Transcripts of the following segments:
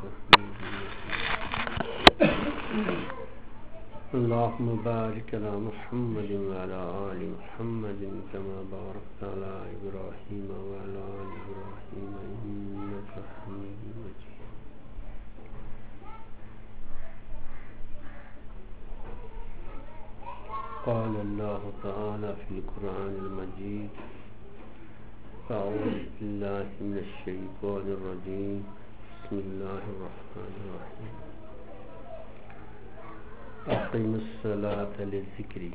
اللهم بارك على محمد وعلى آل محمد كما باركت على إبراهيم وعلى آل إبراهيم إنك حميد مجيد. قال الله تعالى في القرآن المجيد: أعوذ بالله من الشيطان الرجيم بسم الله الرحمن الرحيم أقم الصلاة لذكري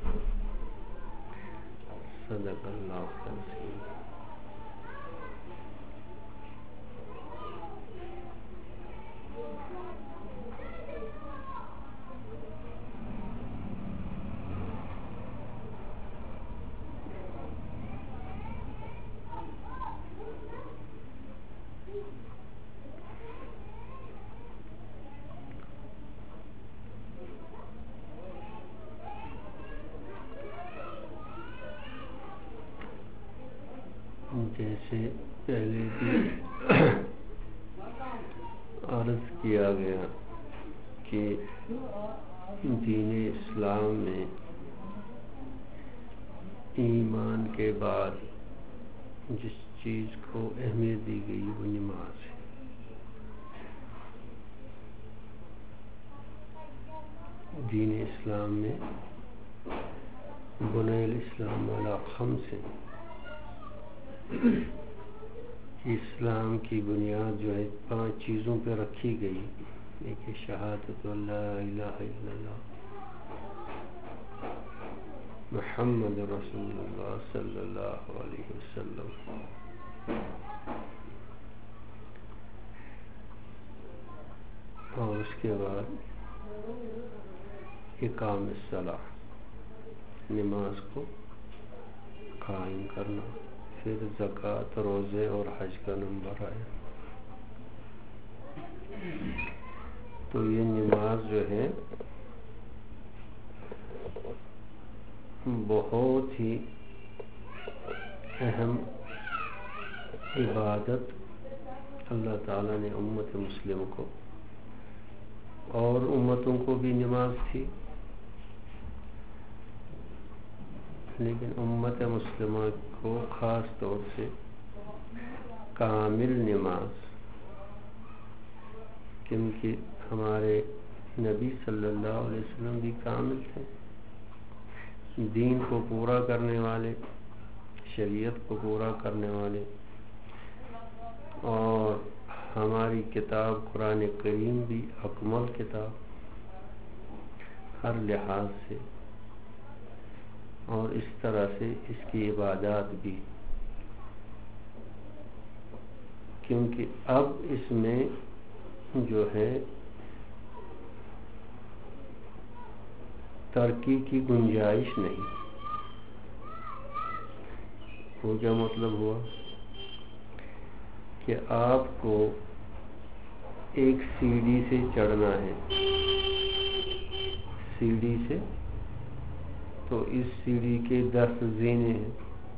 صدق الله العظيم. جیسے پہلے بھی عرض کیا گیا کہ دین اسلام میں ایمان کے بعد جس چیز کو اہمیت دی گئی وہ نماز ہے. دین اسلام میں بنی الاسلام علی خمس، اسلام کی بنیاد جو ہے 5 چیزوں پہ رکھی گئی. ایک شہادت لا الہ الا اللہ محمد رسول اللہ صلی اللہ علیہ وسلم، اور اس کے بعد اقام الصلاۃ، نماز کو قائم کرنا. پھر زکوٰۃ، روزے اور حج کا نمبر آیا. تو یہ نماز جو ہے بہت ہی اہم عبادت اللہ تعالیٰ نے امت مسلم کو، اور امتوں کو بھی نماز تھی، لیکن امت مسلمہ کو خاص طور سے کامل نماز، کیونکہ ہمارے نبی صلی اللہ علیہ وسلم بھی کامل تھے، دین کو پورا کرنے والے، شریعت کو پورا کرنے والے. اور ہماری کتاب قرآن کریم بھی اکمل کتاب ہر لحاظ سے، اور اس طرح سے اس کی عبادات بھی، کیونکہ اب اس میں جو ہے ترقی کی گنجائش نہیں. وہ کیا مطلب ہوا کہ آپ کو ایک سیڑھی سے چڑھنا ہے، سیڑھی سے، تو اس سیڑھی کے 10 زینے ہیں.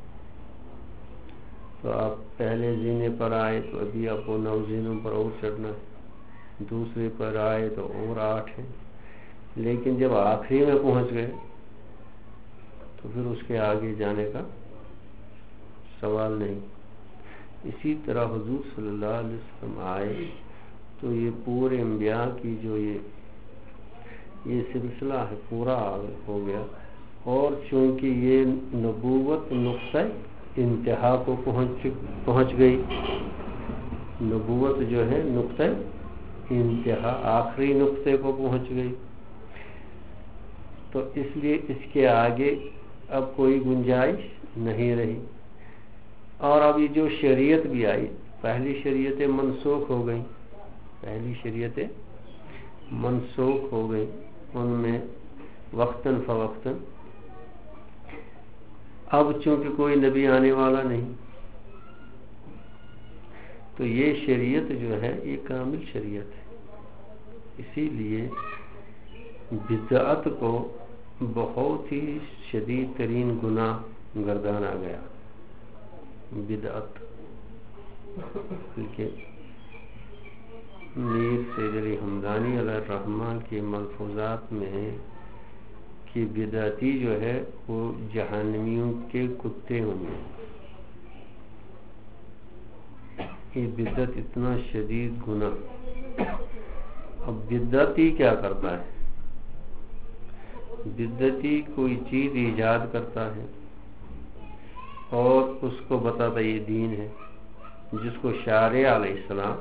تو آپ پہلے زینے پر آئے تو ابھی آپ کو 9 زینوں پر اور چڑھنا ہے، دوسرے پر آئے تو اور 8 ہیں، لیکن جب آخری میں پہنچ گئے تو پھر اس کے آگے جانے کا سوال نہیں. اسی طرح حضور صلی اللہ علیہ وسلم آئے تو یہ پورے انبیاء کی جو یہ سلسلہ ہے پورا ہو گیا، اور چونکہ یہ نبوت نقطہ انتہا کو پہنچ گئی، نبوت جو ہے نقطہ انتہا، آخری نقطے کو پہنچ گئی، تو اس لیے اس کے آگے اب کوئی گنجائش نہیں رہی. اور اب یہ جو شریعت بھی آئی، پہلی شریعتیں منسوخ ہو گئیں، ان میں وقتاً فوقتاً. اب چونکہ کوئی نبی آنے والا نہیں، تو یہ شریعت جو ہے یہ کامل شریعت ہے. اسی لیے بدعت کو بہت ہی شدید ترین گناہ گردانا گیا. بدعت، بلکہ میر سید علی حمدانی علیہ الرحمہ کے ملفوظات میں ہے کہ بدعتی جو ہے وہ جہنمیوں کے کتے ہوں گے. یہ بدعت اتنا شدید گناہ. اب بدعتی کیا کرتا ہے؟ بدعتی کوئی چیز ایجاد کرتا ہے اور اس کو بتاتا یہ دین ہے، جس کو شارع علیہ السلام،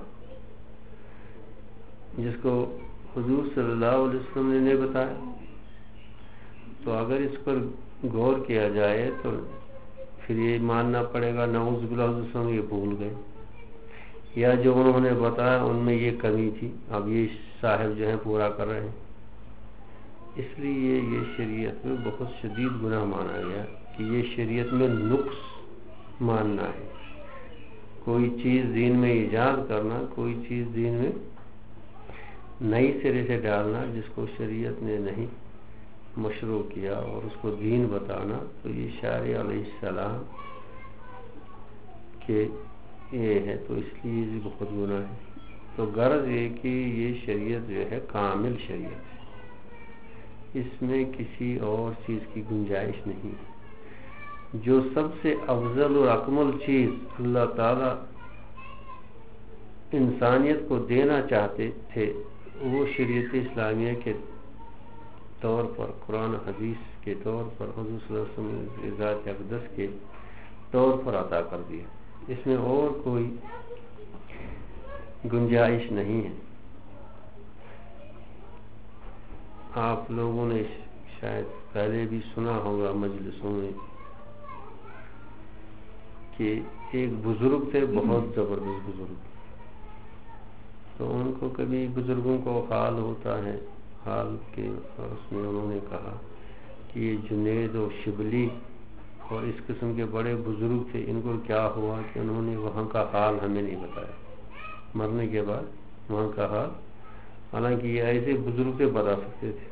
جس کو حضور صلی اللہ علیہ وسلم نے نہیں بتایا. تو اگر اس پر غور کیا جائے تو پھر یہ ماننا پڑے گا نعوذ باللہ حضور صلی اللہ علیہ وسلم یہ بھول گئے، یا جو انہوں نے بتایا ان میں یہ کمی تھی، اب یہ صاحب جو ہیں پورا کر رہے ہیں. اس لیے یہ شریعت میں بہت شدید گناہ مانا گیا کہ یہ شریعت میں نقص ماننا ہے. کوئی چیز دین میں ایجاد کرنا، کوئی چیز دین میں نئی سرے سے ڈالنا جس کو شریعت نے نہیں مشروع کیا اور اس کو دین بتانا، تو یہ شارع علیہ السلام کے یہ ہے. تو اس لیے یہ بہت گناہ ہے. تو غرض یہ کہ یہ شریعت جو ہے کامل شریعت ہے، اس میں کسی اور چیز کی گنجائش نہیں. جو سب سے افضل اور اکمل چیز اللہ تعالی انسانیت کو دینا چاہتے تھے وہ شریعت اسلامیہ کے طور پر، قرآن حدیث کے طور پر، حضور صلی اللہ علیہ وسلم کی ذات اقدس کے طور پر عطا کر دیا. اس میں اور کوئی گنجائش نہیں ہے. آپ لوگوں نے شاید پہلے بھی سنا ہوگا مجلسوں میں کہ ایک بزرگ تھے، بہت زبردست بزرگ. تو ان کو کبھی بزرگوں کو حال ہوتا ہے، حال کے اس میں انہوں نے کہا کہ یہ جنید و شبلی اور اس قسم کے بڑے بزرگ تھے، ان کو کیا ہوا کہ انہوں نے وہاں کا حال ہمیں نہیں بتایا، مرنے کے بعد وہاں کا حال. حالانکہ یہ ایسے بزرگ سے بتا سکتے تھے.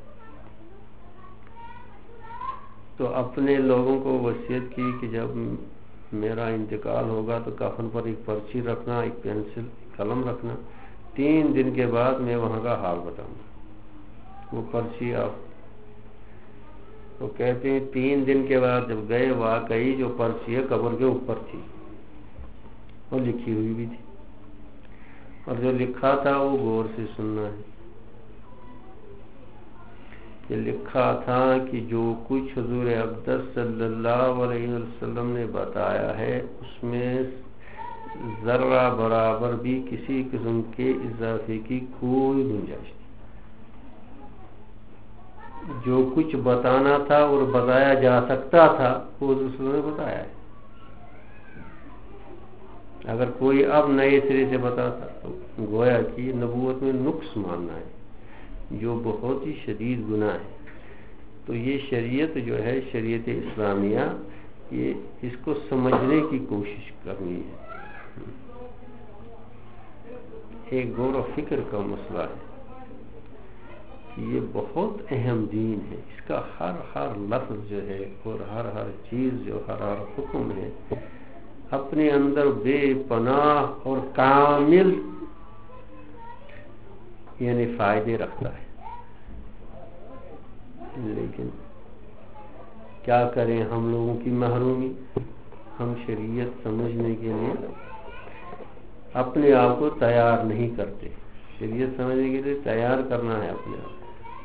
تو اپنے لوگوں کو وصیت کی کہ جب میرا انتقال ہوگا تو کفن پر ایک پرچی رکھنا، ایک پینسل قلم رکھنا، 3 دن کے بعد میں وہاں کا حال بتاؤں گا. وہ پرچی آپ تو کہتے ہیں 3 دن کے بعد جب گئے، واقعی جو پرچی ہے قبر کے اوپر تھی اور لکھی ہوئی بھی تھی، اور جو لکھا تھا وہ غور سے سننا ہے. کہ لکھا تھا کہ جو کچھ حضور اقدس صلی اللہ علیہ وسلم نے بتایا ہے اس میں ذرہ برابر بھی کسی قسم کے اضافے کی کوئی گنجائش نہیں. جو کچھ بتانا تھا اور بتایا جا سکتا تھا وہ حضور صلی اللہ علیہ وسلم نے بتایا ہے. اگر کوئی اب نئے سرے سے بتاتا تو گویا کہ نبوت میں نقص ماننا ہے، جو بہت ہی شدید گناہ ہے. تو یہ شریعت جو ہے شریعت اسلامیہ، یہ اس کو سمجھنے کی کوشش کرنی ہے. ایک غور و فکر کا مسئلہ ہے کہ یہ بہت اہم دین ہے. اس کا ہر لفظ جو ہے اور ہر چیز جو ہر حکم ہے اپنے اندر بے پناہ اور کامل یعنی فائدے رکھتا ہے. لیکن کیا کریں، ہم لوگوں کی محرومی، ہم شریعت سمجھنے کے لیے اپنے آپ کو تیار نہیں کرتے. شریعت سمجھنے کے لیے تیار کرنا ہے اپنے آپ.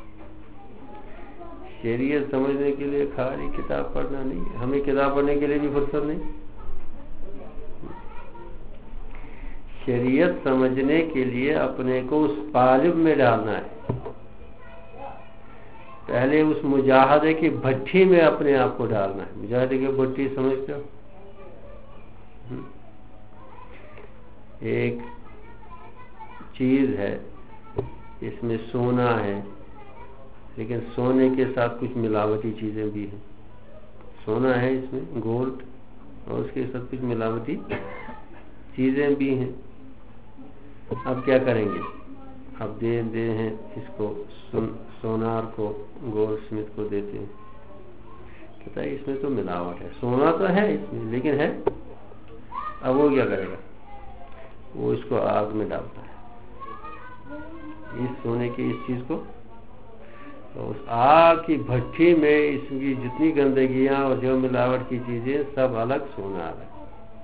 شریعت سمجھنے کے لیے خالی کتاب پڑھنا نہیں، ہمیں کتاب پڑھنے کے لیے بھی فرصت نہیں. شریعت سمجھنے کے لیے اپنے کو اس قالب میں ڈالنا ہے. پہلے اس مجاہدے کی بھٹی میں اپنے آپ کو ڈالنا ہے. مجاہدے کی بھٹی سمجھتے ہو؟ ایک چیز ہے، اس میں سونا ہے، لیکن سونے کے ساتھ کچھ ملاوٹی چیزیں بھی ہیں. سونا ہے اس میں گولڈ، اور اس کے ساتھ کچھ ملاوٹی چیزیں بھی ہیں. اب کیا کریں گے؟ اب دے ہیں اس کو، سونار کو، گولڈ سمتھ کو دیتے ہیں، کہتا ہے اس میں تو ملاوٹ ہے. سونا تو ہے اس میں لیکن ہے. اب وہ کیا کرے گا؟ وہ اس کو آگ میں ڈالتا ہے. اس سونے کی اس چیز کو، تو اس آگ کی بھٹی میں اس کی جتنی گندگیاں اور جو ملاوٹ کی چیزیں سب الگ سونا آ رہا ہے۔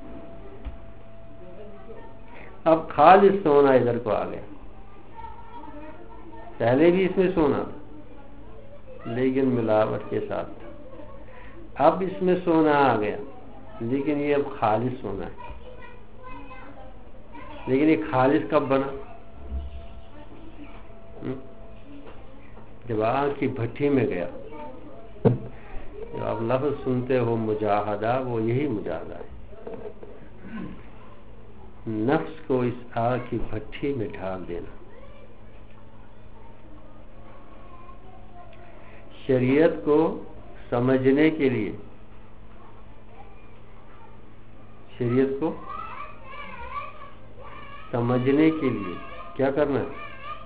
اب خالص سونا ادھر کو آ گیا، پہلے بھی اس میں سونا تھا لیکن ملاوٹ کے ساتھ تھا، اب اس میں سونا آ گیا لیکن یہ اب خالص سونا ہے۔ لیکن یہ خالص کب بنا؟ جب آگ کی بھٹی میں گیا۔ جب آپ لفظ سنتے ہو مجاہدہ، وہ یہی مجاہدہ ہے، نفس کو اس آگ کی بھٹی میں ڈال دینا۔ شریعت کو سمجھنے کے لیے، شریعت کو سمجھنے کے لیے کیا کرنا ہے؟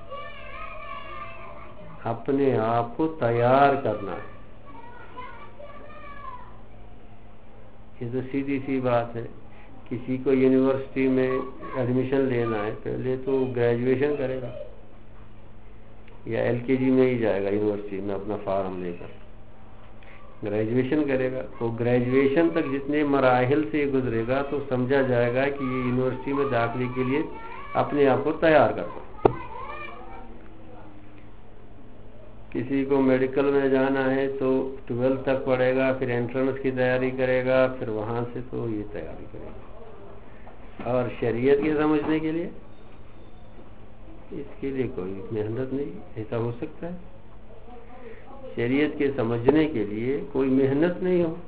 اپنے آپ کو تیار کرنا ہے۔ یہ تو سیدھی سی بات ہے، کسی کو یونیورسٹی میں ایڈمیشن لینا ہے پہلے تو گریجویشن کرے گا، یا LKG میں ہی جائے گا یونیورسٹی میں اپنا فارم لے کر گریجویشن کرے گا۔ تو گریجویشن تک جتنے مراحل سے گزرے گا تو سمجھا جائے گا کہ یہ یونیورسٹی میں داخلے کے لیے اپنے آپ کو تیار کرتا۔ کسی کو میڈیکل میں جانا ہے تو 12 تک پڑھے گا، پھر انٹرنس کی تیاری کرے گا، پھر وہاں سے تو یہ تیاری کرے گا۔ اور شریعت کے سمجھنے کے لیے اس کے لیے کوئی محنت نہیں، ایسا ہو سکتا ہے؟ شریعت کے سمجھنے کے لیے کوئی محنت نہیں ہو،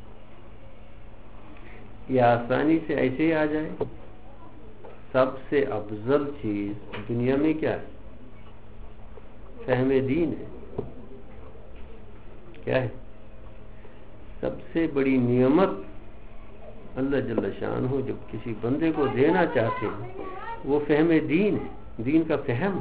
یہ آسانی سے ایسے ہی آ جائے۔ سب سے افضل چیز دنیا میں کیا ہے؟ فہم دین ہے۔ کیا ہے؟ سب سے بڑی نعمت اللہ جل شانہ جب کسی بندے کو دینا چاہتے ہیں وہ فہم دین ہے، دین کا فہم۔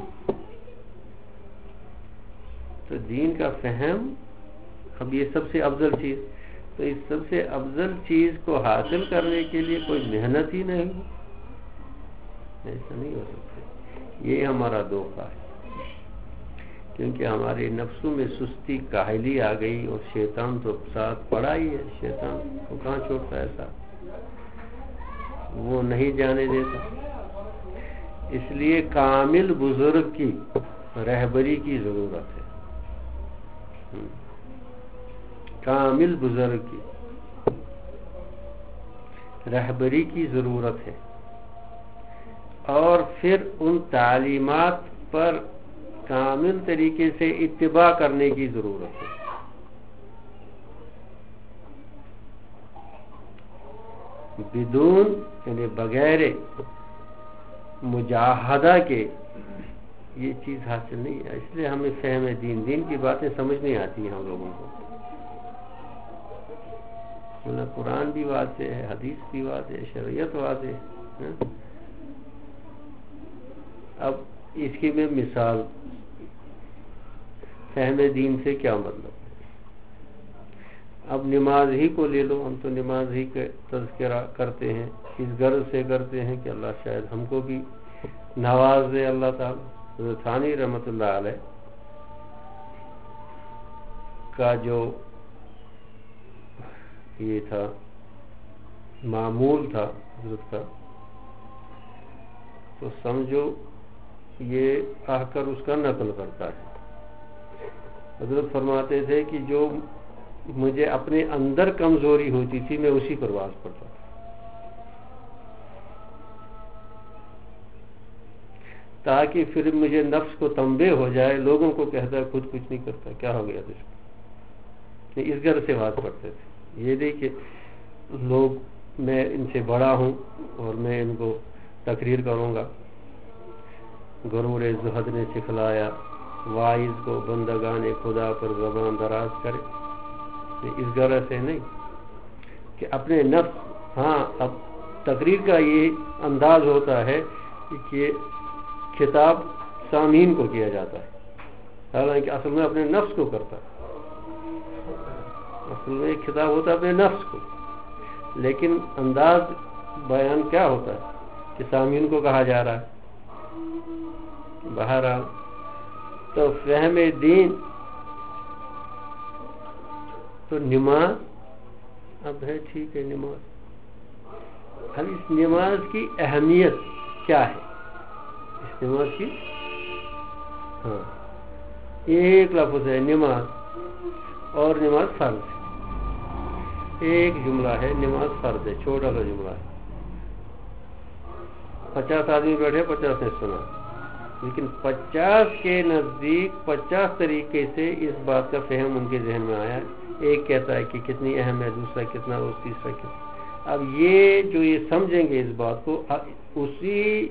تو دین کا فہم، اب یہ سب سے افضل چیز، تو اس سب سے افضل چیز کو حاصل کرنے کے لیے کوئی محنت ہی نہیں، ایسا نہیں ہو سکتا۔ یہ ہمارا دھوکہ ہے، کیونکہ ہمارے نفسوں میں سستی کاہلی آ گئی، اور شیطان تو ساتھ پڑا ہی ہے، شیطان کو کہاں چھوڑتا ہے ساتھ، وہ نہیں جانے دیتا۔ اس لیے کامل بزرگ کی رہبری کی ضرورت ہے، کامل بزرگ کی رہبری کی ضرورت ہے، اور پھر ان تعلیمات پر کامل طریقے سے اتباع کرنے کی ضرورت ہے۔ بدون یعنی بغیر مجاہدہ کے یہ چیز حاصل نہیں ہے۔ اس لیے ہمیں فہم دین کی باتیں سمجھ نہیں آتی ہیں ہم لوگوں کو۔ قرآن بھی واضح ہے، حدیث بھی واضح ہے، شریعت واضح ہے۔ اب اس کی میں مثال، فہم دین سے کیا مطلب ہے؟ اب نماز ہی کو لے لو، ہم تو نماز ہی کا تذکرہ کرتے ہیں، اس غرض سے کرتے ہیں کہ اللہ شاید ہم کو بھی نواز دے اللہ تعالی۔ حضرت ثانی رحمۃ اللہ علیہ کا جو یہ تھا معمول تھا حضرت کا، تو سمجھو یہ آ کر اس کا نقل کرتا ہے۔ حضرت فرماتے تھے کہ جو مجھے اپنے اندر کمزوری ہوتی تھی میں اسی پر واز پڑتا تھا، تاکہ پھر مجھے نفس کو تنبیہ ہو جائے، لوگوں کو کہتا ہے خود کچھ نہیں کرتا، کیا ہو گیا تجھ کو، اس گھر سے واز پڑھتے تھے۔ یہ نہیں کہ لوگ میں ان سے بڑا ہوں اور میں ان کو تقریر کروں گا۔ غرور زہد نے سکھلایا واعظ کو بندگان خدا پر زبان دراز کرے، اس غرض سے نہیں کہ اپنے نفس، ہاں اب تقریر کا یہ انداز ہوتا ہے کہ خطاب سامعین کو کیا جاتا ہے، حالانکہ اصل میں اپنے نفس کو کرتا ہے، اصل میں ایک خطاب ہوتا ہے اپنے نفس کو، لیکن انداز بیان کیا ہوتا ہے کہ سامعین کو کہا جا رہا ہے۔ بہرحال تو فہم دین تو نماز اب ہے، ٹھیک ہے نماز، اب اس نماز کی اہمیت کیا ہے؟ اس نماز کی ایک لفظ ہے نماز، اور نماز فرض ہے، ایک جملہ ہے نماز فرض ہے، چھوٹا سا جملہ ہے، 50 آدمی بیٹھے 50 نے سنا، لیکن 50 کے نزدیک 50 طریقے سے اس بات کا فہم ان کے ذہن میں آیا، ایک کہتا ہے کہ کتنی اہم ہے، دوسرا کتنا، اور تیسرا کتنا۔ اب یہ جو یہ سمجھیں گے اس بات کو، اسی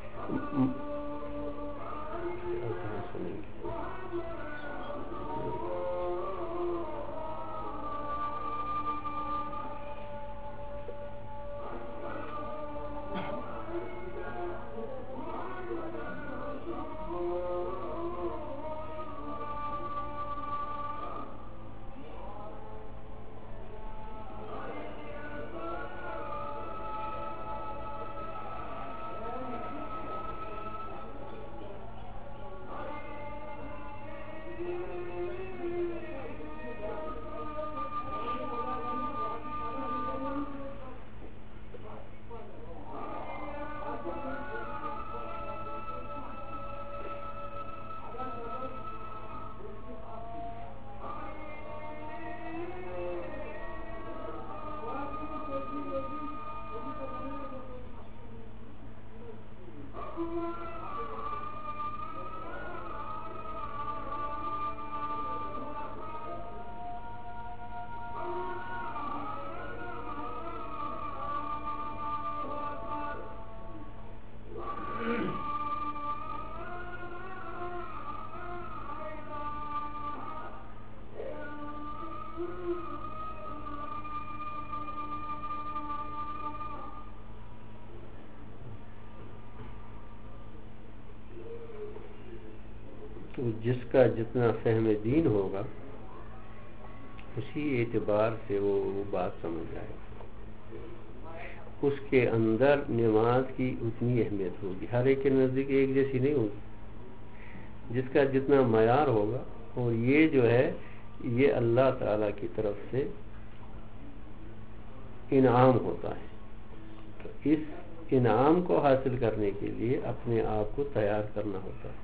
تو جس کا جتنا فہم دین ہوگا اسی اعتبار سے وہ بات سمجھ جائے گا، اس کے اندر نماز کی اتنی اہمیت ہوگی، ہر ایک کے نزدیک ایک جیسی نہیں ہوگی، جس کا جتنا معیار ہوگا، اور یہ جو ہے یہ اللہ تعالی کی طرف سے انعام ہوتا ہے، تو اس انعام کو حاصل کرنے کے لیے اپنے آپ کو تیار کرنا ہوتا ہے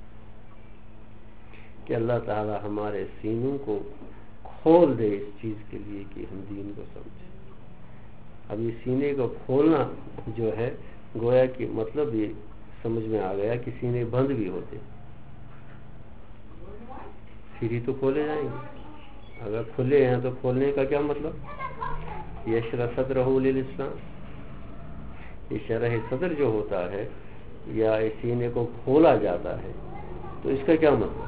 کہ اللہ تعالی ہمارے سینوں کو کھول دے اس چیز کے لیے کہ ہم دین کو سمجھیں۔ اب یہ سینے کو کھولنا جو ہے گویا کہ مطلب یہ سمجھ میں آ گیا کہ سینے بند بھی ہوتے، پھر ہی تو کھولے جائیں گے، اگر کھلے ہیں تو کھولنے کا کیا مطلب؟ یشرح صدرہ للاسلام، یہ شرح صدر جو ہوتا ہے یا اس سینے کو کھولا جاتا ہے، تو اس کا کیا مطلب؟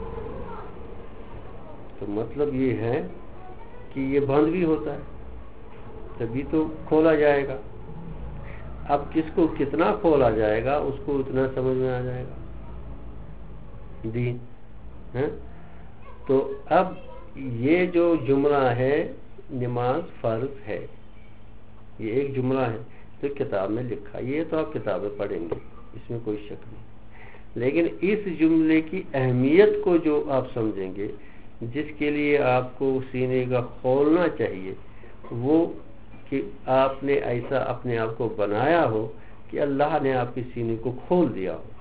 تو مطلب یہ ہے کہ یہ بند بھی ہوتا ہے تبھی تو کھولا جائے گا۔ اب کس کو کتنا کھولا جائے گا اس کو اتنا سمجھ میں آ جائے گا دین ہے۔ تو اب یہ جو جملہ ہے نماز فرض ہے، یہ ایک جملہ ہے تو کتاب میں لکھا، یہ تو آپ کتابیں پڑھیں گے، اس میں کوئی شک نہیں، لیکن اس جملے کی اہمیت کو جو آپ سمجھیں گے، جس کے لیے آپ کو سینے کا کھولنا چاہیے، وہ کہ آپ نے ایسا اپنے آپ کو بنایا ہو کہ اللہ نے آپ کے سینے کو کھول دیا ہو،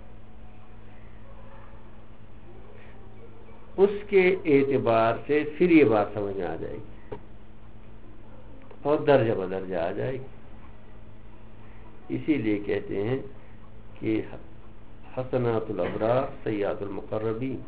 اس کے اعتبار سے پھر یہ بات سمجھ میں آ جائے گی اور درجہ بدرجہ آ جائے گی۔ اسی لیے کہتے ہیں کہ حسنات الابرار سیئات المقربین،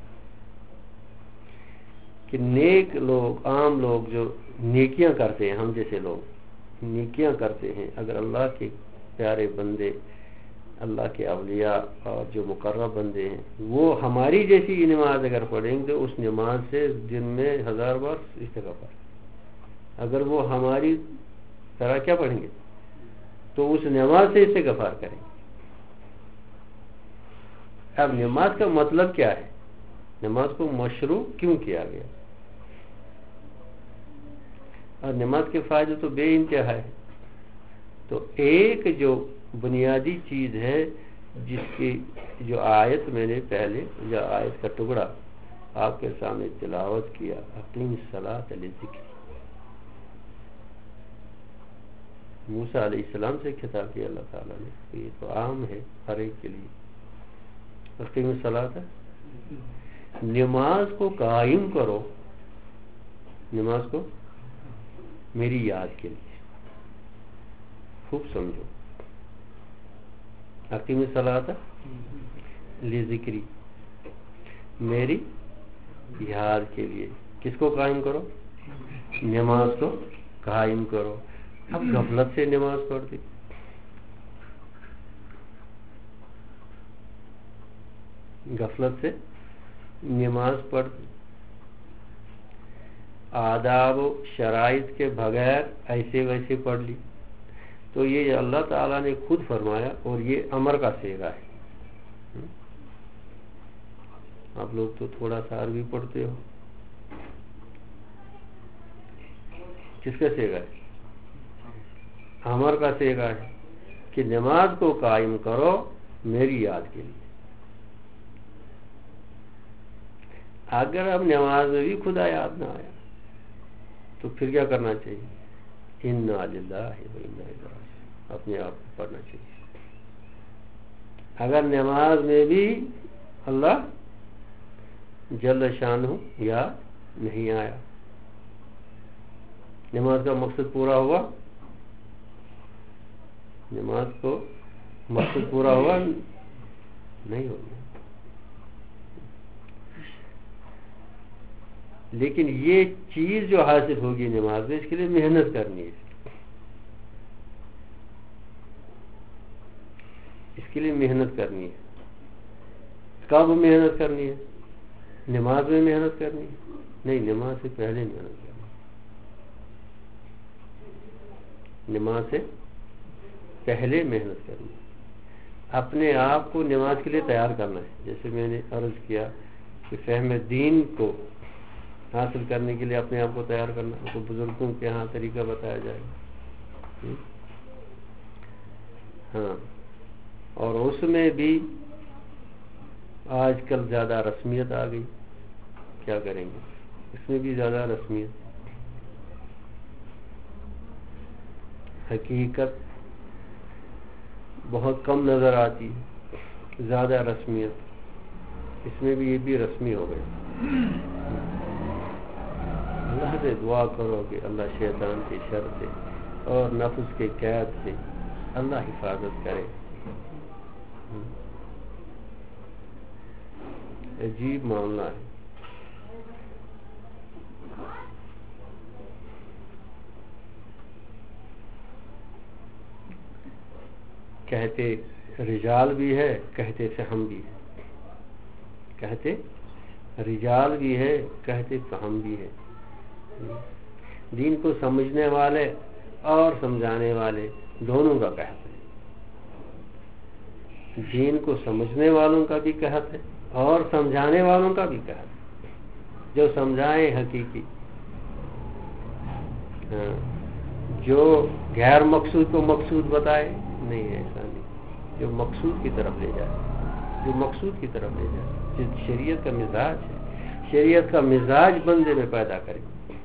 کہ نیک لوگ، عام لوگ جو نیکیاں کرتے ہیں، ہم جیسے لوگ نیکیاں کرتے ہیں، اگر اللہ کے پیارے بندے، اللہ کے اولیاء اور جو مقرب بندے ہیں، وہ ہماری جیسی نماز اگر پڑھیں گے تو اس نماز سے دن میں 1000 بار استغفار، اگر وہ ہماری طرح کیا پڑھیں گے تو اس نماز سے استغفار کریں گے۔ اب نماز کا مطلب کیا ہے؟ نماز کو مشروع کیوں کیا گیا؟ اور نماز کے فائدے تو بے انتہا ہے۔ تو ایک جو بنیادی چیز ہے جس کی جو آیت میں نے پہلے یا آیت کا ٹکڑا آپ کے سامنے تلاوت کیا، اقیم الصلاۃ لذکری، موسیٰ علیہ السلام سے خطاب کیا اللہ تعالیٰ نے، یہ تو عام ہے ہر ایک کے لیے، اقیم الصلاۃ، نماز کو قائم کرو، نماز کو میری یاد کے لیے، خوب سمجھو، اقیم الصلاۃ لذکری، میری یاد کے لیے، کس کو قائم کرو؟ نماز کو قائم کرو۔ اب غفلت سے نماز پڑھتی، غفلت سے نماز پڑھتی، آداب و شرائط کے بغیر ایسے ویسے پڑھ لی، تو یہ اللہ تعالیٰ نے خود فرمایا اور یہ امر کا صیغہ ہے۔ آپ لوگ تو تھوڑا سا عربی پڑھتے ہو، کس کا صیغہ ہے؟ امر کا صیغہ ہے کہ نماز کو قائم کرو میری یاد کے لیے۔ اگر اب نماز میں بھی خدا یاد نہ آیا تو پھر کیا کرنا چاہیے؟ انا للہ و انا الیہ راجعون، اپنے آپ کو پڑھنا چاہیے۔ اگر نماز میں بھی اللہ جل شانہ یاد نہیں آیا، نماز کا مقصد پورا ہوا؟ نماز کو مقصد پورا ہوا نہیں ہوگا۔ لیکن یہ چیز جو حاصل ہوگی نماز میں، اس کے لیے محنت کرنی ہے، اس کے لیے محنت کرنی ہے۔ کب محنت کرنی ہے؟ نماز میں محنت کرنی ہے؟ نہیں، نماز سے پہلے محنت کرنی ہے، نماز سے پہلے محنت کرنی ہے، اپنے آپ کو نماز کے لیے تیار کرنا ہے۔ جیسے میں نے عرض کیا کہ فہم دین کو حاصل کرنے کے لیے اپنے آپ کو تیار کرنا، تو بزرگوں کے ہاں طریقہ بتایا جائے گا۔ ہاں، اور اس میں بھی آج کل زیادہ رسمیت آ گئی، کیا کریں گے، اس میں بھی زیادہ رسمیت، حقیقت بہت کم نظر آتی ہے، زیادہ رسمیت، اس میں بھی یہ بھی رسمی ہو گئے۔ اللہ سے دعا کرو کہ اللہ شیطان کے شر سے اور نفس کے قید سے اللہ حفاظت کرے۔ عجیب معاملہ ہے۔ کہتے رجال بھی ہے، کہتے فہم بھی ہے، کہتے رجال بھی ہے، کہتے فہم بھی ہے۔ دین کو سمجھنے والے اور سمجھانے والے دونوں کا کہت ہے، دین کو سمجھنے والوں کا بھی کہت ہے اور سمجھانے والوں کا بھی کہت ہے۔ جو سمجھائیں حقیقی، جو غیر مقصود کو مقصود بتائے، نہیں ایسا نہیں، جو مقصود کی طرف لے جائے، جو مقصود کی طرف لے جائے، جو شریعت کا مزاج ہے، شریعت کا مزاج بندے میں پیدا کرے،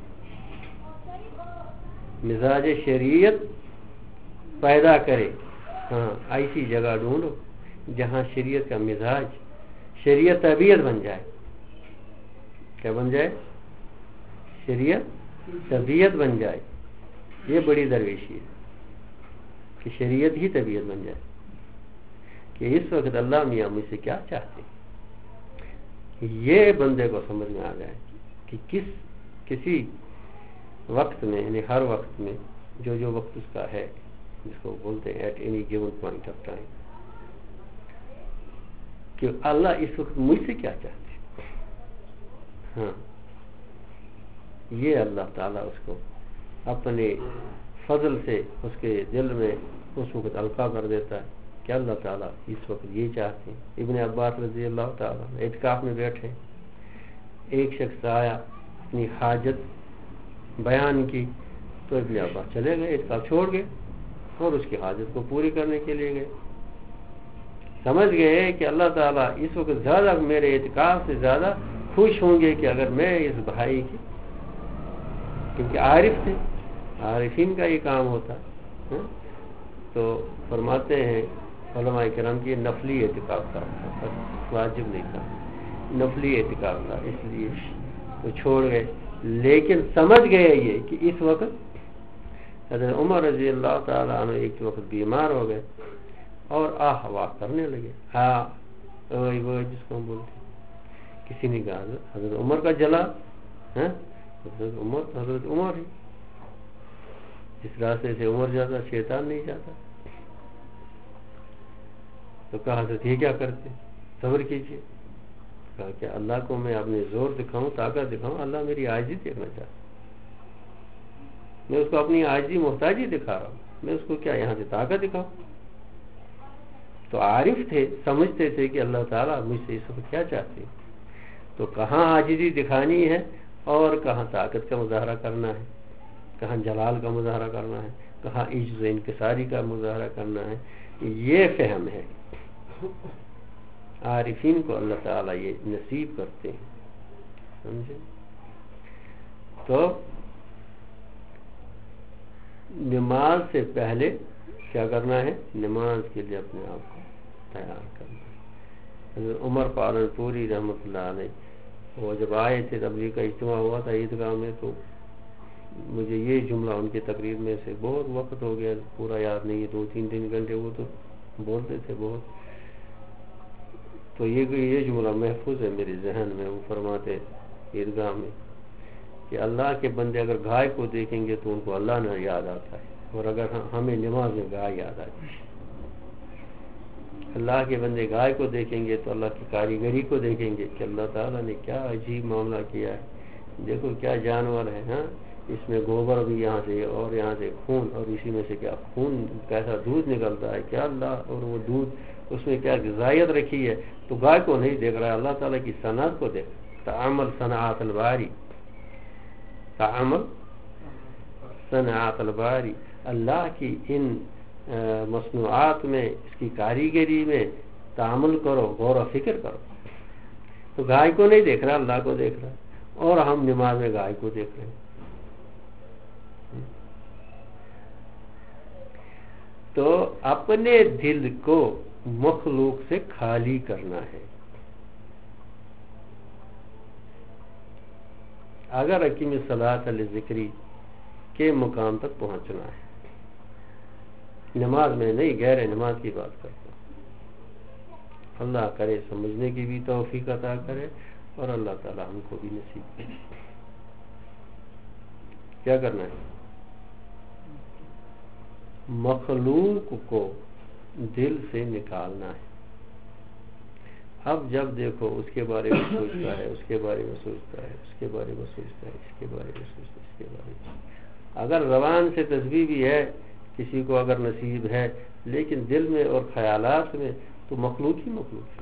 مزاج شریعت پیدا کرے۔ ہاں، ایسی جگہ ڈھونڈو جہاں شریعت کا مزاج، شریعت طبیعت بن جائے۔ کیا بن جائے؟ شریعت طبیعت بن جائے۔ یہ بڑی درویشی ہے کہ شریعت ہی طبیعت بن جائے، کہ اس وقت اللہ میاں مجھ سے کیا چاہتے ہیں، یہ بندے کو سمجھ میں آ جائے کہ کسی وقت میں، یعنی ہر وقت میں، جو وقت اس کا ہے، جس کو بولتے ہیں at any given point of time, کہ اللہ اس وقت مجھ سے کیا چاہتے ہیں۔ ہاں، یہ اللہ تعالیٰ اس کو اپنے فضل سے اس کے دل میں اس وقت القا کر دیتا ہے کہ اللہ تعالیٰ اس وقت یہ چاہتے ہیں۔ ابن عباس رضی اللہ تعالیٰ اعتکاف میں بیٹھے، ایک شخص آیا، اپنی حاجت بیان کی، تو ابن عباس چلے گئے، اعتکاف چھوڑ گئے اور اس کی حاجت کو پوری کرنے کے لیے گئے۔ سمجھ گئے کہ اللہ تعالیٰ اس وقت زیادہ میرے اعتکاف سے زیادہ خوش ہوں گے کہ اگر میں اس بھائی کی، کیونکہ عارف تھے، عارفین کا یہ کام ہوتا ہے، تو فرماتے ہیں علماء کرام کی نفلی اعتکاف تھا، واجب نہیں تھا، نفلی اعتکاف تھا، اس لیے وہ چھوڑ گئے. لیکن سمجھ گئے یہ کہ اس وقت حضرت عمر رضی اللہ تعالیٰ عنہ ایک وقت بیمار ہو گئے اور واہ کرنے لگے، وہ جس کو ہم بولتے ہیں، کسی نے کہا حضرت عمر کا جلا، حضرت عمر ہی، جس راستے سے عمر جاتا شیطان نہیں جاتا. تو کہا حضرت یہ کیا کرتے، صبر کیجیے. کہا کہ اللہ کو میں اپنے زور دکھاؤں، طاقت دکھاؤں، اللہ میری عاجزی دیکھنا چاہتا، میں اس کو اپنی عاجزی محتاجی دکھا رہا ہوں، میں اس کو کیا یہاں سے طاقت دکھاؤں. تو عارف تھے، سمجھتے تھے کہ اللہ تعالیٰ مجھ سے اس وقت کیا چاہتے ہیں، تو کہاں عاجزی دکھانی ہے اور کہاں طاقت کا مظاہرہ کرنا ہے، کہاں جلال کا مظاہرہ کرنا ہے، کہاں عجز و انکساری کا مظاہرہ کرنا ہے. یہ فہم ہے عارفین کو اللہ تعالیٰ یہ نصیب کرتے ہیں، سمجھے. تو نماز سے پہلے کیا کرنا ہے، نماز کے لیے اپنے آپ کو تیار کرنا ہے. عمر پالن پوری رحمۃ اللہ علیہ وہ جب آئے تھے تبلیغ کا اجتماع ہوا تھا عیدگاہ میں، تو مجھے یہ جملہ ان کی تقریر میں سے بہت وقت ہو گیا پورا یاد نہیں ہے، 2-3 گھنٹے وہ تو بولتے تھے بہت، تو یہ جملہ محفوظ ہے میرے ذہن میں. وہ فرماتے عیدگاہ میں کہ اللہ کے بندے اگر گائے کو دیکھیں گے تو ان کو اللہ نہ یاد آتا ہے، اور اگر ہمیں نماز میں گائے یاد آتی ہے. اللہ کے بندے گائے کو دیکھیں گے تو اللہ کی کاریگری کو دیکھیں گے کہ اللہ تعالیٰ نے کیا عجیب معاملہ کیا ہے، دیکھو کیا جانور ہے، اس میں گوبر بھی یہاں سے اور یہاں سے خون، اور اسی میں سے کیا خون کیسا دودھ نکلتا ہے، کیا اللہ، اور وہ دودھ اس میں کیا غذائیت رکھی ہے. تو گائے کو نہیں دیکھ رہا ہے، اللہ تعالیٰ کی صنعت کو دیکھ. تعامل صنعات الباری، تعامل صنعات الباری، اللہ کی ان مصنوعات میں، اس کی کاریگری میں تعامل کرو، غور و فکر کرو. تو گائے کو نہیں دیکھ رہا، اللہ کو دیکھ رہا ہے، اور ہم نماز میں گائے کو دیکھ رہے ہیں. تو اپنے دل کو مخلوق سے خالی کرنا ہے. اگر حکیم صلاۃ للذکری کے مقام تک پہنچنا ہے، نماز میں نہیں، غیر نماز کی بات کرتا ہوں. اللہ کرے سمجھنے کی بھی توفیق عطا کرے، اور اللہ تعالی ہم کو بھی نصیب کرے. کیا کرنا ہے، مخلوق کو دل سے نکالنا ہے. اب جب دیکھو اس کے بارے میں سوچتا ہے، اس کے بارے میں سوچتا ہے، اس کے بارے میں سوچتا ہے، اس کے بارے میں سوچتا ہے، اس کے بارے میں، اگر زبان سے تسبیح بھی ہے کسی کو اگر نصیب ہے، لیکن دل میں اور خیالات میں تو مخلوق ہی مخلوق ہے.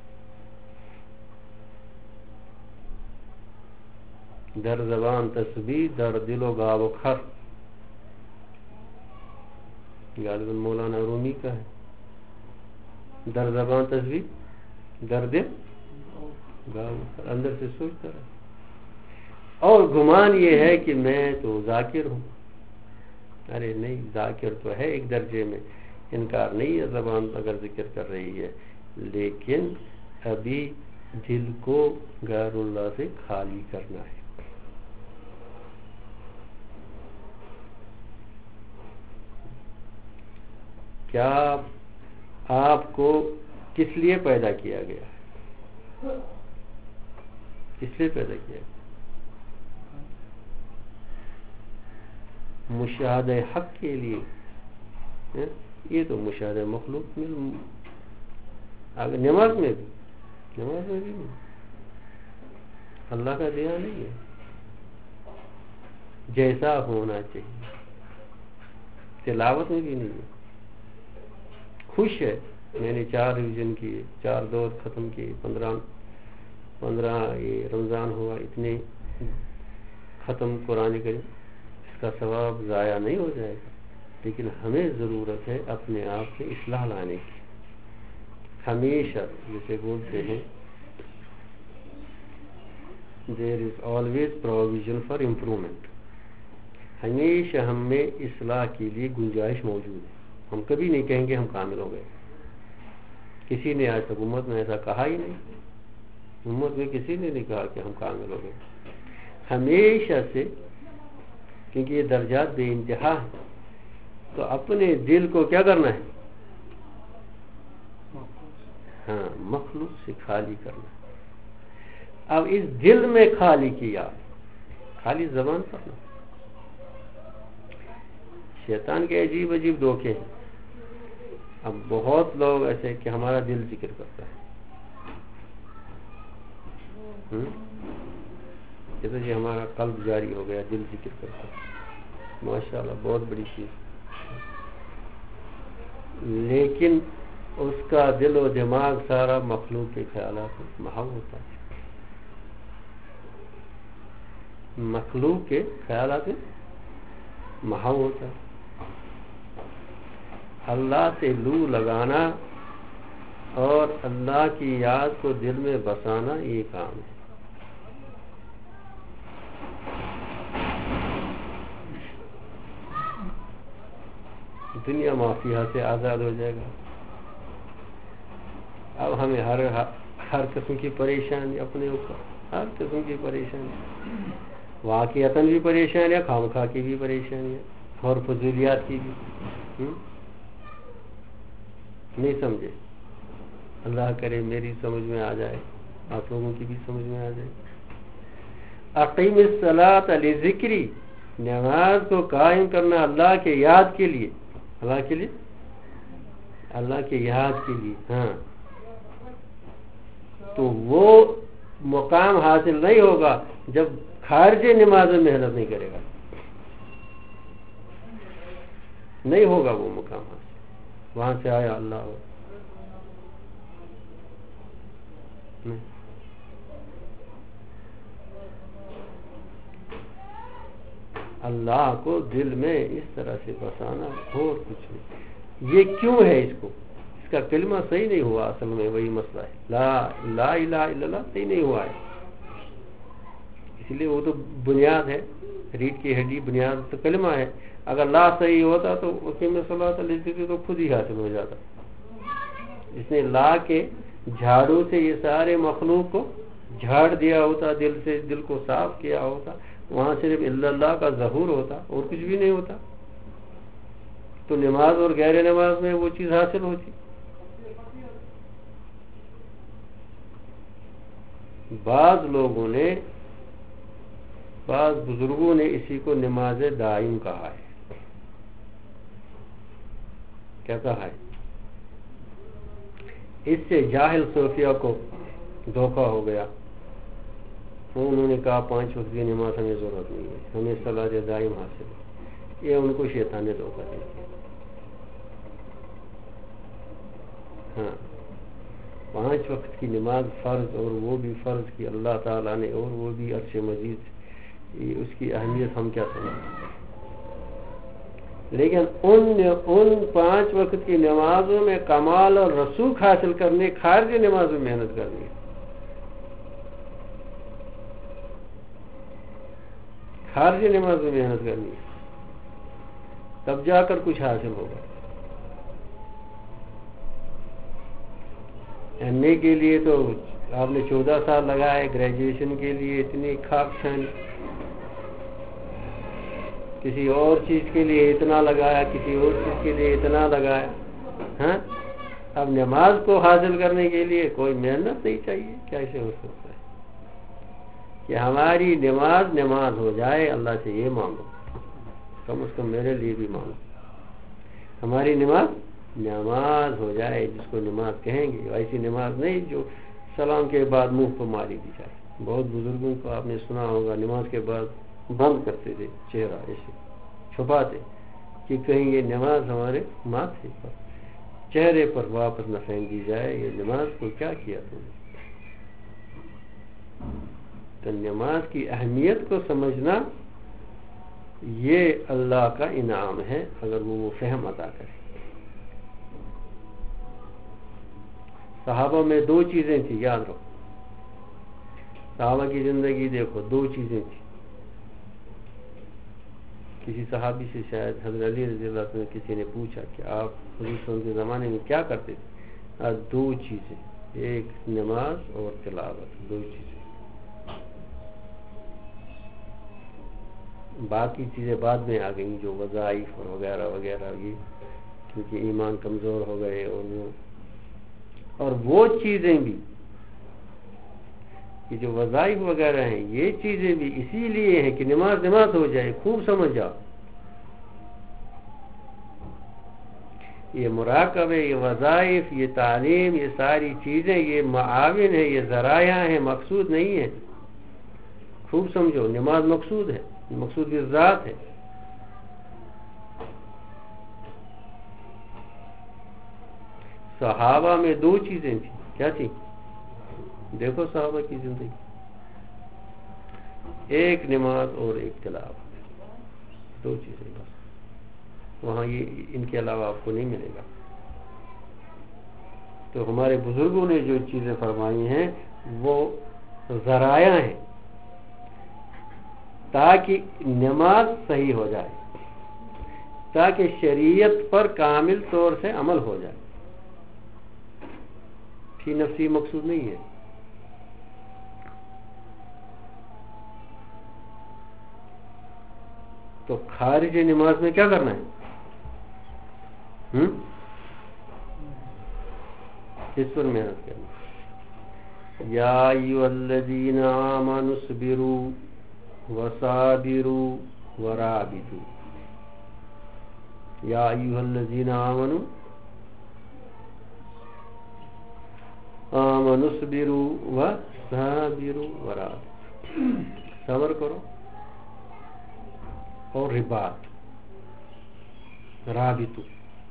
در زبان تسبیح، در دل و گاو و خر، غالباً مولانا رومی کا ہے. در زبان تسبیح، در دل گاو و خر، اندر سے سوچتا رہے. اور گمان یہ ہے کہ میں تو ذاکر ہوں. ارے نہیں، ذاکر تو ہے ایک درجے میں، انکار نہیں ہے زبان اگر ذکر کر رہی ہے، لیکن ابھی دل کو غیر اللہ سے خالی کرنا ہے. کیا آپ کو کس لیے پیدا کیا گیا ہے؟ کس لیے پیدا کیا گیا؟ مشاہدہ حق کے لیے. یہ تو مشاہدہ مخلوق میں، نماز میں بھی نہیں، اللہ کا دیا نہیں ہے. جیسا ہونا چاہیے، تلاوت میں بھی نہیں ہے. خوش ہے میں نے 4 ریویژن کیے، 4 دور ختم کیے، 15 یہ رمضان ہوا، اتنے ختم قرآن کریم، اس کا ثواب ضائع نہیں ہو جائے گا. لیکن ہمیں ضرورت ہے اپنے آپ سے اصلاح لانے کی، ہمیشہ جسے بولتے ہیں there is always provision for improvement. ہمیشہ ہم میں اصلاح کے لیے گنجائش موجود ہے. ہم کبھی نہیں کہیں گے ہم کامل ہو گئے. کسی نے آج تک امت میں ایسا کہا ہی نہیں. امت میں کسی نے نہیں کہا کہ ہم کامل ہو گئے. ہمیشہ سے، کیونکہ یہ درجات بے انتہا ہیں، تو اپنے دل کو کیا کرنا ہے؟ ہاں، مخلوق سے خالی کرنا. اب اس دل میں خالی کیا، خالی زبان پر نہ. شیطان کے عجیب عجیب دھوکے ہیں. اب بہت لوگ ایسے کہ ہمارا دل ذکر کرتا ہے، جیسے کہ ہمارا قلب جاری ہو گیا، دل ذکر کرتا ہے. ماشاءاللہ بہت بڑی چیز. لیکن اس کا دل و دماغ سارا مخلوق کے خیالات میں محو ہوتا ہے. مخلوق کے خیالات میں محو ہوتا ہے. اللہ سے لو لگانا اور اللہ کی یاد کو دل میں بسانا یہ کام ہے. دنیا مافیا سے آزاد ہو جائے گا. اب ہمیں ہر قسم کی پریشانی اپنے اوپر، ہر قسم کی پریشانی، واقعتاً بھی پریشانیاں، خامخواہ کی بھی پریشانیاں، اور فضولیات کی بھی. نہیں سمجھے؟ اللہ کرے میری سمجھ میں آ جائے، آپ لوگوں کی بھی سمجھ میں آ جائے. اقیم الصلاۃ لذکری، نماز کو قائم کرنا اللہ کے یاد کے لیے. اللہ کے لیے، اللہ کے یاد کے لیے. ہاں، تو وہ مقام حاصل نہیں ہوگا جب خارج نماز میں محنت نہیں کرے گا. نہیں ہوگا وہ مقام حاصل. وہاں سے آیا اللہ ہو. اللہ کو دل میں اس طرح سے بسانا اور کچھ نہیں. یہ کیوں ہے؟ اس کا کلمہ صحیح نہیں ہوا. اصل میں وہی مسئلہ ہے. لا الہ الا اللہ صحیح نہیں ہوا ہے. اس لیے وہ تو بنیاد ہے، ریڑھ کی ہڈی بنیاد تو کلمہ ہے. اگر لا صحیح ہوتا تو اس میں صلاۃ علیہ تو خود ہی حاصل ہو جاتا. اس نے لا کے جھاڑو سے یہ سارے مخلوق کو جھاڑ دیا ہوتا، دل سے دل کو صاف کیا ہوتا، وہاں صرف الا اللہ کا ظہور ہوتا اور کچھ بھی نہیں ہوتا، تو نماز اور غیر نماز میں وہ چیز حاصل ہوتی. بعض لوگوں نے، بعض بزرگوں نے اسی کو نماز دائم کہا ہے. کیا کہا ہے؟ اس سے جاہل صوفیہ کو دھوکہ ہو گیا. انہوں نے کہا 5 وقت کی نماز ہمیں ضرورت نہیں ہے، ہمیں صلاۃ دائم حاصل ہے. یہ ان کو شیطان نے دھوکہ دے دیا. ہاں، 5 وقت کی نماز فرض، اور وہ بھی فرض کی اللہ تعالیٰ نے، اور وہ بھی عرش مجید. اس کی اہمیت ہم کیا سمجھیں. لیکن ان 5 وقت کی نمازوں میں کمال اور رسوخ حاصل کرنے خارج نماز میں محنت کرنی ہے. خارج نماز میں محنت کرنی ہے، تب جا کر کچھ حاصل ہوگا. ایم اے کے لیے تو آپ نے 14 سال لگائے، گریجویشن کے لیے اتنی کھاک چھانی، کسی اور چیز کے لیے اتنا لگایا، کسی اور چیز کے لیے اتنا لگایا. ہاں، اب نماز کو حاصل کرنے کے لیے کوئی محنت نہیں چاہیے. کیسے ہو سکتا ہے کہ ہماری نماز ہو جائے؟ اللہ سے یہ مانگو، کم از کم میرے لیے بھی مانگو. ہماری نماز ہو جائے، جس کو نماز کہیں گے. ایسی نماز نہیں جو سلام کے بعد منہ کو ماری دی جائے. بہت بزرگوں کو آپ نے سنا ہوگا نماز کے بعد بند کرتے تھے چہرہ، ایسے چھپاتے کہ کہیں یہ نماز ہمارے ماتھے پر، چہرے پر واپس نہ پھینک دی جائے. یہ نماز کو کیا کیا تم نے؟ تو نماز کی اہمیت کو سمجھنا یہ اللہ کا انعام ہے اگر وہ فہم عطا کرے. صحابہ میں دو چیزیں تھیں، یاد رکھو، صحابہ کی زندگی دیکھو، دو چیزیں تھیں. کسی صحابی سے شاید حضرت علی رضی اللہ عنہ کسی نے پوچھا کہ آپ حضور صلی اللہ علیہ وسلم کے زمانے میں کیا کرتے تھے؟ دو چیزیں، ایک نماز اور تلاوت، دو چیزیں. باقی چیزیں بعد میں آ گئیں جو وظائف اور وغیرہ وغیرہ، یہ کیونکہ ایمان کمزور ہو گئے. اور وہ چیزیں بھی، یہ جو وظائف وغیرہ ہیں، یہ چیزیں بھی اسی لیے ہیں کہ نماز ہو جائے. خوب سمجھ جاؤ، یہ مراقبے، یہ وظائف، یہ تعلیم، یہ ساری چیزیں یہ معاون ہیں، یہ ذرائع ہیں، مقصود نہیں ہے. خوب سمجھو، نماز مقصود ہے، مقصود کی ذات ہے. صحابہ میں دو چیزیں تھیں، کیا تھی؟ دیکھو صحابہ کی زندگی، ایک نماز اور ایک تلاوت، دو چیزیں بس. وہاں یہ ان کے علاوہ آپ کو نہیں ملے گا. تو ہمارے بزرگوں نے جو چیزیں فرمائی ہیں وہ ذرائع ہیں تاکہ نماز صحیح ہو جائے، تاکہ شریعت پر کامل طور سے عمل ہو جائے. فی نفسی مقصود نہیں ہے. تو خارج نماز میں کیا کرنا ہے؟ کس پر محنت کرنا؟ یا ایھا الذین آمنوا اصبروا وصابروا ورابطوا. یا ایھا الذین آمنوا اصبروا وصابروا ورابطوا. صبر کرو اور رباط، رابطو.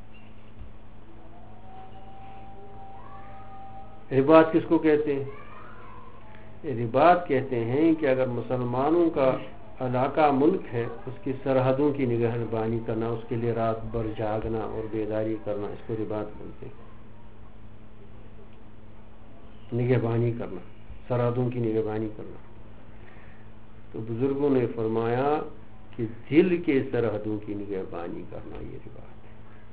رباط کس کو کہتے ہیں؟ رباط کہتے ہیں کہ اگر مسلمانوں کا علاقہ ملک ہے، اس کی سرحدوں کی نگہبانی کرنا، اس کے لیے رات بھر جاگنا اور بیداری کرنا، اس کو رباط بولتے ہیں. نگہبانی کرنا، سرحدوں کی نگہبانی کرنا. تو بزرگوں نے فرمایا کہ دل کے سرحدوں کی نگہبانی کرنا یہ رباط ہے.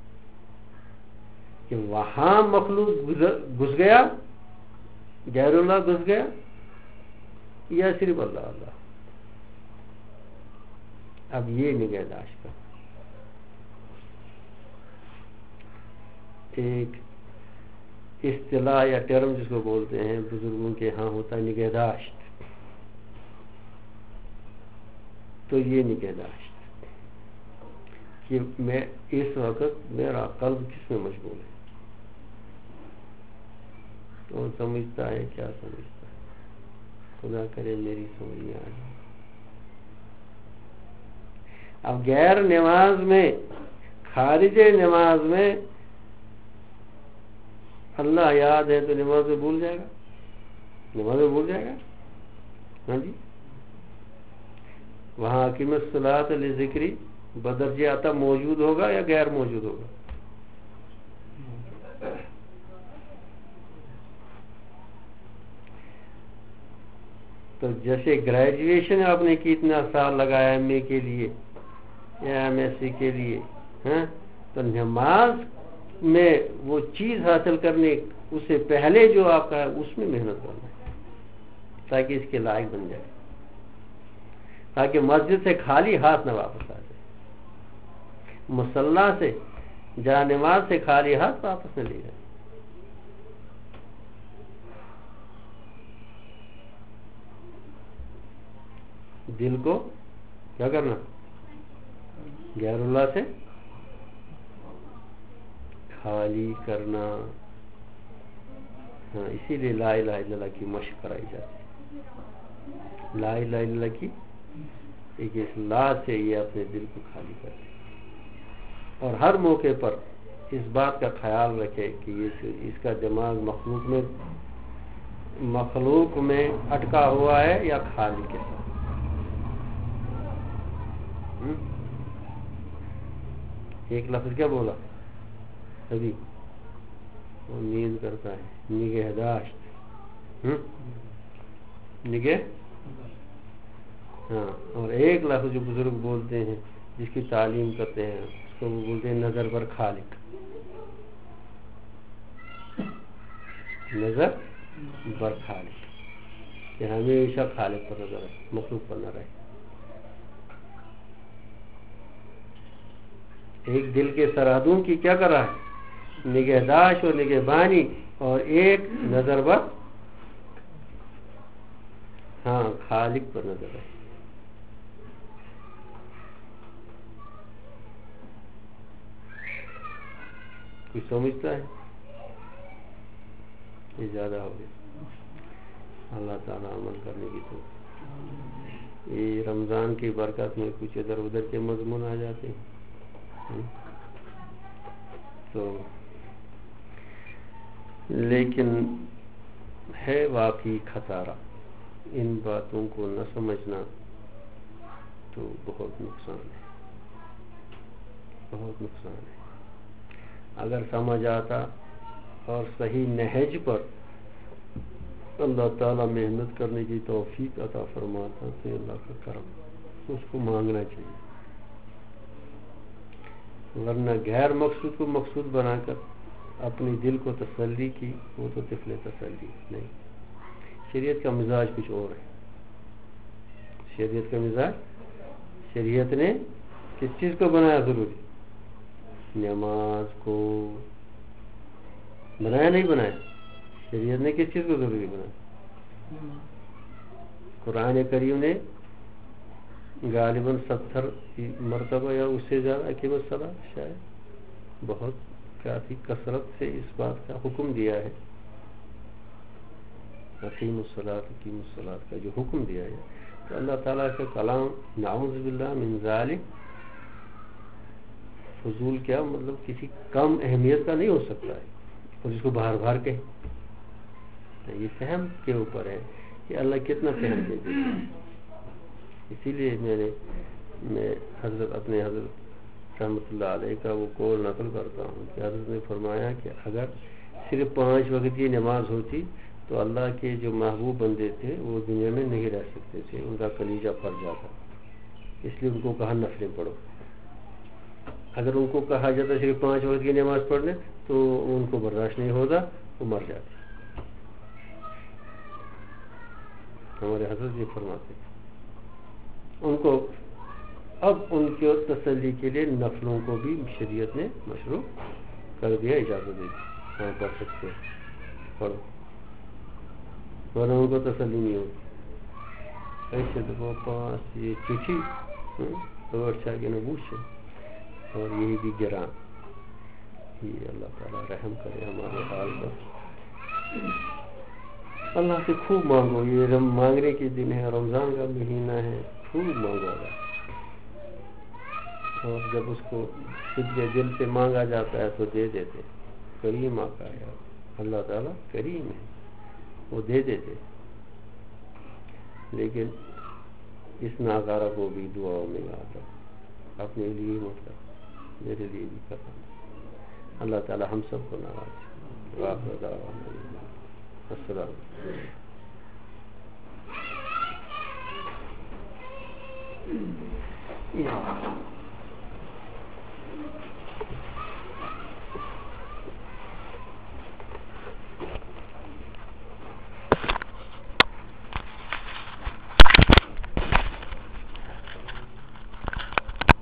کہ وہاں مخلوق گھس گیا، غیر اللہ گھس گیا یا صرف اللہ اللہ، اب یہ نگہداشت کا ایک اصطلاح یا ٹرم جس کو بولتے ہیں بزرگوں کے ہاں ہوتا ہے نگہداشت. تو یہ نگہداشت کہ میں اس وقت میرا قلب کس میں مشغول ہے، کون سمجھتا ہے، کیا سمجھتا ہے، خدا کرے میری سمجھ میں آ جائے. اب غیر نماز میں، خارج نماز میں اللہ یاد ہے تو نماز میں بھول جائے گا، نماز میں بھول جائے گا. ہاں جی، وہاں اقیم الصلاۃ لذکری بدرجہ عطا موجود ہوگا یا غیر موجود ہوگا؟ تو جیسے گریجویشن آپ نے کتنا سال لگایا ایم اے کے لیے یا ایم ایس سی کے لیے، ہاں، تو نماز میں وہ چیز حاصل کرنے اس سے پہلے جو آپ کا ہے اس میں محنت کرنا ہے تاکہ اس کے لائق بن جائے، تاکہ مسجد سے خالی ہاتھ نہ واپس آ جائے، مصلی سے جا نماز سے خالی ہاتھ واپس نہ لے جائے. دل کو کیا کرنا؟ غیر اللہ سے خالی کرنا. ہاں، اسی لیے لا الہ الا اللہ کی مشق کرائی جاتی ہے. لا الہ الا اللہ کی ایک اصلاح سے یہ اپنے دل کو خالی کرے اور ہر موقع پر اس بات کا خیال رکھے کہ اس کا دماغ مخلوق میں اٹکا ہوا ہے یا خالق کے ساتھ. ایک لفظ کیا بولا ابھی؟ وہ نیند کرتا ہے، نگہداشت، نگہ، ہاں. اور ایک لفظ جو بزرگ بولتے ہیں جس کی تعلیم کرتے ہیں اس کو وہ بولتے ہیں نظر بر خالق. نظر بر خالق، کہ ہمیشہ خالق پر نظر رہے، مخلوق پر نہ رہے. ایک دل کے سرحدوں کی کیا کر رہا ہے؟ نگہداشت اور نگہبانی، اور ایک نظر بر، ہاں، خالق پر نظر رہے. کوئی سمجھتا ہے؟ یہ زیادہ ہو گیا. اللہ تعالیٰ عمل کرنے کی تو یہ رمضان کی برکت میں کچھ ادھر ادھر کے مضمون آ جاتے ہیں تو، لیکن ہے واقعی خسارہ ان باتوں کو نہ سمجھنا، تو بہت نقصان ہے، بہت نقصان ہے. اگر سمجھ آتا اور صحیح نہج پر اللہ تعالیٰ محنت کرنے کی توفیق عطا فرماتا تو اللہ کا کرم، اس کو مانگنا چاہیے. ورنہ غیر مقصود کو مقصود بنا کر اپنی دل کو تسلی کی، وہ تو طفل تسلی نہیں. شریعت کا مزاج کچھ اور ہے. شریعت کا مزاج، شریعت نے کس چیز کو بنایا ضروری؟ نماز کو بنایا، نہیں بنایا؟ شریعت نے کس چیز کو ضروری بنایا؟ قرآن کریم نے غالباً 70 مرتبہ یا اس سے زیادہ اقیم الصلاۃ، شاید بہت کافی کثرت سے اس بات کا حکم دیا ہے. اقیم الصلاۃ، اقیم الصلاۃ کا جو حکم دیا ہے، تو اللہ تعالیٰ کا کلام نعوذ باللہ من ذالک فضول کیا مطلب کسی کم اہمیت کا نہیں ہو سکتا ہے، اور اس کو بار بار کہیں. یہ فہم کے اوپر ہے کہ اللہ کتنا فہم دیتے ہیں. اسی لیے میں اپنے حضرت رحمۃ اللہ علیہ کا وہ قول نقل کرتا ہوں کہ حضرت نے فرمایا کہ اگر صرف 5 وقت کی نماز ہوتی تو اللہ کے جو محبوب بندے تھے وہ دنیا میں نہیں رہ سکتے تھے، ان کا کلیجہ پھٹ جاتا. اس لیے ان کو کہا نفلیں پڑھو. اگر ان کو کہا جاتا صرف 5 وقت کی نماز پڑھنے تو ان کو برداشت نہیں ہوتا، وہ مر جاتے. ہمارے حضرت یہ فرماتے ہیں. ان کو اب ان کی تسلی کے لیے نفلوں کو بھی شریعت نے مشروع کر دیا، اجازت دے دی. ہاں پڑھ سکتے ہیں، پڑھو، ورنہ ان کو تسلی نہیں ہوتی. ایسے تو پاس یہ چٹھی اچھا کہ نبوش ہے، اور یہی بھی گران. یہ اللہ تعالیٰ رحم کرے ہمارے حال پر. اللہ سے خوب مانگو. یہ مانگنے کے دن ہے، رمضان کا مہینہ ہے، خوب مانگو گا. اور جب اس کو سچے دل سے مانگا جاتا ہے تو دے دیتے. کریم آقا ہے اللہ تعالیٰ، کریم ہے، وہ دے دیتے. لیکن اس ناکارہ کو بھی دعاؤں میں یاد رکھ، اپنے لیے مطلب میرے لیے بھی کرنا. اللہ تعالیٰ ہم سب کو ناراض. السلام علیکم.